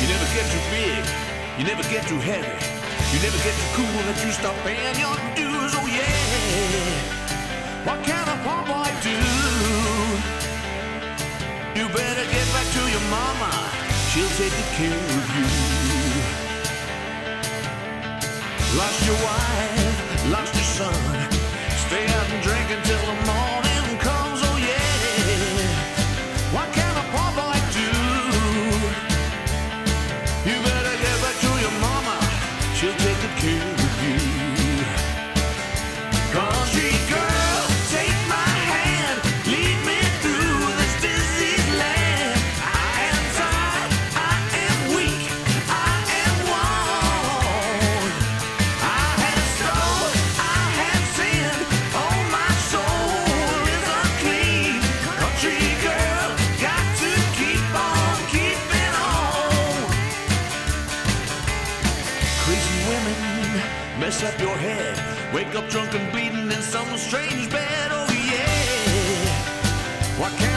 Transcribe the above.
You never get too big, you never get too heavy, you never get too cool that you stop paying your dues. Oh yeah, what can a poor boy do? You better get back to your mama, she'll take good care of you. Lost your wife, lost your son, stay out and drink until the morning comes. Oh yeah, what can a poor boy do? You better get back to your mama, she'll take good care of you. Country girl, take my hand, lead me through this dizzy land. I am tired, I am weak, I am worn. I have stolen, I have sinned, oh my soul is unclean. Country girl, got to keep on keeping on. Crazy women mess up your head, wake up drunk and bleeding in some strange bed. Oh yeah, what can